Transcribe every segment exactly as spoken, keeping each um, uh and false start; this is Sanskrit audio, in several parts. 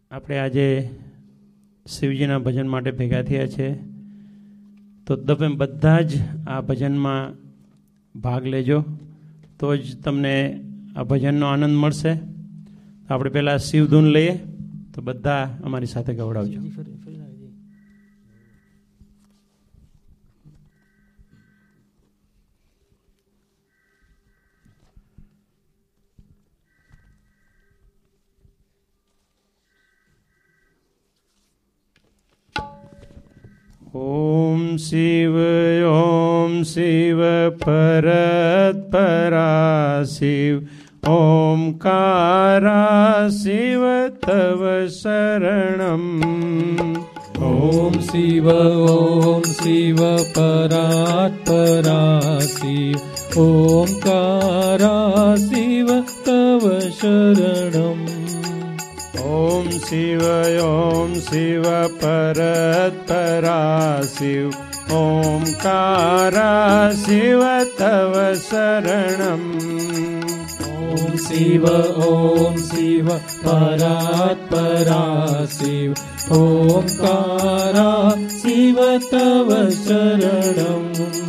આપણે આજે શિવજીના ભજન માટે ભેગા થયા છે, તો તમે બધા જ આ ભજનમાં ભાગ લેજો, તો જ તમને આ ભજનનો આનંદ મળશે. આપણે પહેલાં શિવધૂન લઈએ, તો બધા અમારી સાથે ગવડાવજો. ओम शिव ओम शिव परत्परा शिव ओंकारा शिव तव शरणम. ओम शिव ओम शिव परात्परा शिव ओंकारा शिव तव शरणम. ओम शिव ओम शिव परत्परा शिव ओंकारा शिव तव शरणम. ओम शिव ओम शिव परात्परा शिव ओंकारा शिव तव शरणम.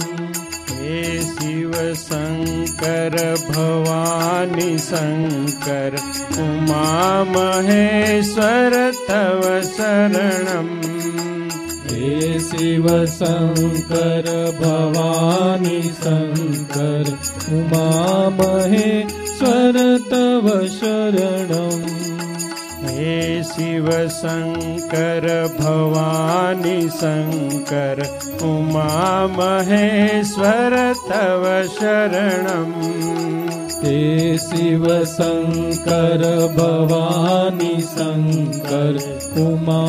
हे शिव शंकर भवानी शंकर उमा महेश्वर तव शरणम. हे शिव शंकर भवानी शंकर उमा महेश्वर तव शरणम. हे शिव शंकर भवानी शंकर उमा महेश्वर तव शरणम. हे शिव शंकर भवानी शंकर उमा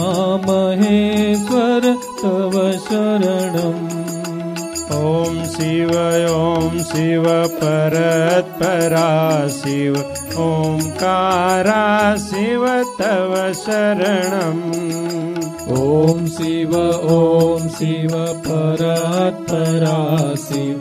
महेश्वर तव शरणम. ओम शिव ओम शिव परत्परा शिव ओंकारा शिव तव शरणम. ओम शिव ओम शिव परात्परा शिव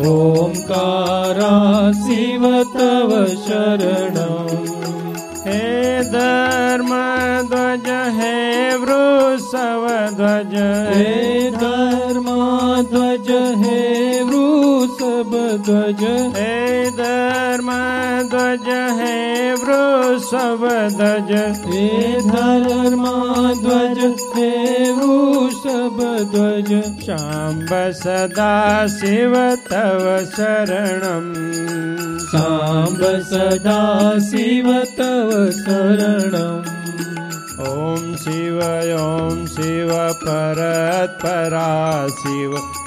ओंकारा शिव तव शरणम. हे धर्म ध्वज हे वृषभ ध्वज हे धर्म ध्वज हे वृषभ ध्वज हे धर्म ध्वज हे वृषभ ध्वज हे धर्म ध्वज हे वृषभ ध्वज. शाम्ब सदा शिव तव शरणम. शाम्ब सदा शिव तव शरणम. ओम शिव ओम शिव परत्परा शिव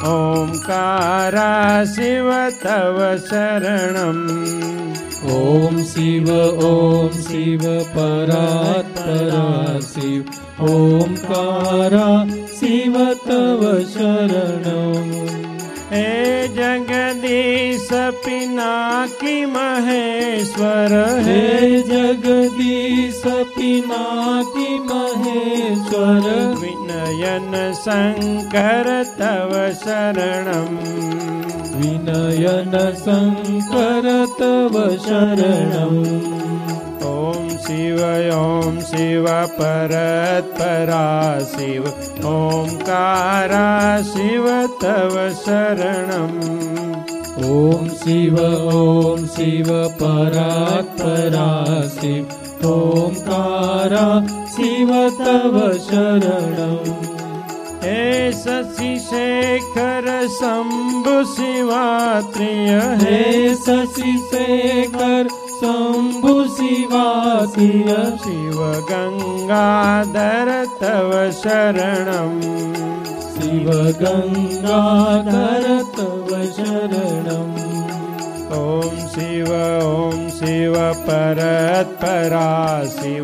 ओंकारा शिव तव शरणम. ओम शिव ओम शिव परात्परा शिव ओंकारा शिव तव शरणम. हे जगदीश पिनाकी महेश्वर हे जगदीश पिनाकी महेश्वर विनयन शंकर तव शरणम. विनयन शंकर तव शरणम. ओम शिव ओम शिव परत्परा शिव ओंकारा शिव तव शरणम. ओम शिव ओम शिव परात्परा शिव ओंकारा शिव तव शरणम. हे शशि शेखर शंभु शिवात्रिय हे शशि शेखर शंभु शिवात्रिय शिव गंगाधर तव शरणम. शिव गंगाधर तव शरणम. ओम शिव ओम शिव परत्परा शिव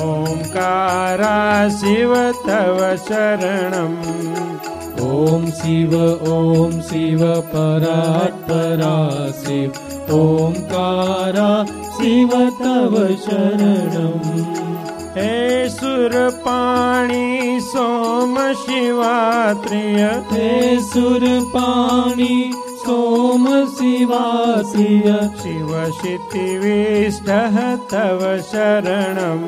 ओंकारा शिव तव शरणम. ओम शिव ओम शिव परात्परा शिव ओंकारा शिव तव शरणम. हे सुरपाणी सोम शिवात्रिय हे सुरपाणी सोम शिवासिय शिवसिद्धिविष्टः तव शरणम्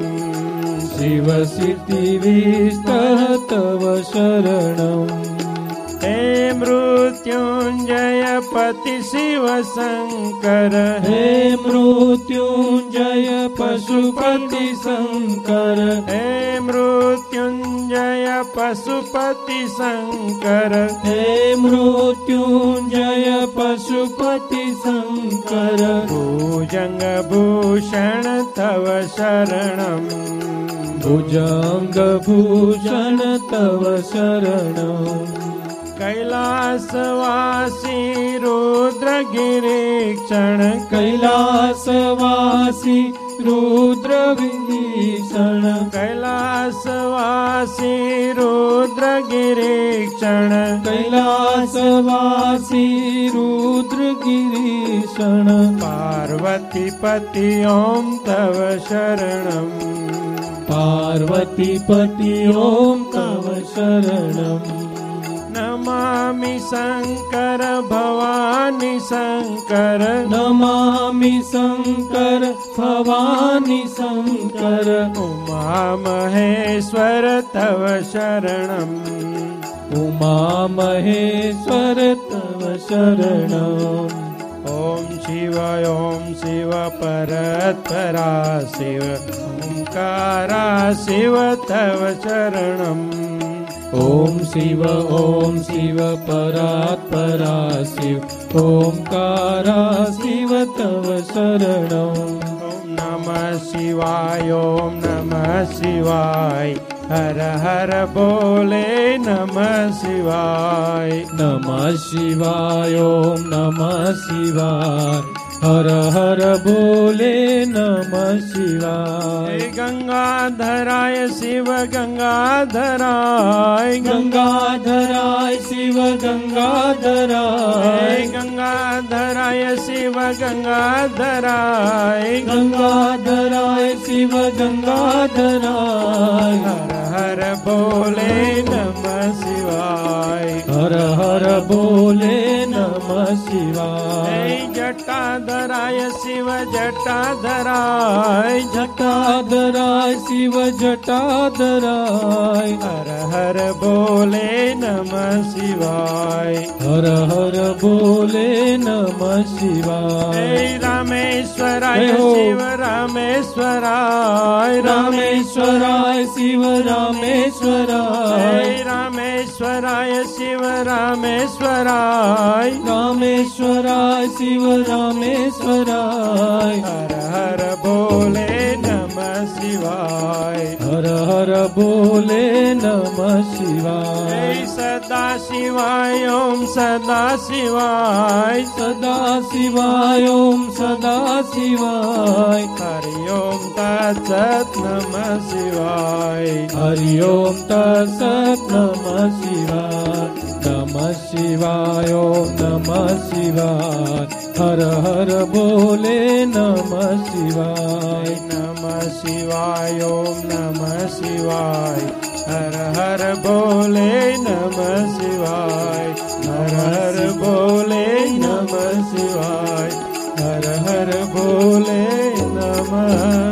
शिवसिद्धिविष्टः तव शरणम् हे मृत्युञ्जय पति शिव शङ्कर हे मृत्युञ्जय पशुपति शङ्कर हे मृत्युञ्जय पशुपति शङ्कर हे मृत्युञ्जय पशुपति शङ्कर भुजङ्गभूषण तव शरणम् भुजङ्गभूषण तव शरणम् कैलासवासी रुद्रगिरीक्षण कैलासवासी रुद्रगिरीक्षण कैलासवासी रुद्रगिरीक्षण कैलासवासी रुद्रगिरीक्षण पार्वतीपति ॐ तव शरणम् पार्वतीपति ॐ तव शरणम् नमामि शङ्कर भवानी शङ्कर नमामि शङ्कर भवानी शङ्कर उमा महेश्वर तव शरणम् उमा महेश्वर तव शरणम् ॐ शिव ॐ शिव परत्परा शिव ओंकारा शिव तव शरणम् ॐ शिव ॐ शिव परात्परा शिव ओंकारा शिव तव शरणम् ॐ नमः शिवाय ॐ नमः शिवाय हर हर बोले नमः शिवाय नमः शिवाय ॐ नमः शिवाय हर हर बोले नमः शिवाय गंगाधराय शिव गंगाधराय गंगाधराय शिव गंगाधराय गंगाधराय शिव गंगाधराय गंगाधराय शिव गंगाधराय हर हर बोले नमः शिवाय हर हर बोले नमः शिवाय जटाधराय शिव जटाधराय जटाधराय शिव जटाधराय हर हर बोले नमः शिवाय हर हर बोले नमः शिवाय रामेश्वराय शिव रामेश्वराय रामेश्वराय शिव रामेश्वराय रामेश्वराय शिव रामेश्वराय रामेश्वराय शिव रामेश्वराय हर हर बोले नमः शिवाय हर हर बोले नमः शिवाय सदा शिवाय ओम सदा शिवाय सदा शिवाय ओम सदा शिवाय हरि ओम तत्सत् नमः शिवाय हरि ओम तत्सत् नमः शिवाय नमः शिवाय ओम नमः शिवाय हर हर बोले नमः शिवाय नमः शिवाय ओम नमः शिवाय हर हर बोले नमः शिवाय हर हर बोले नमः शिवाय हर हर बोले नमः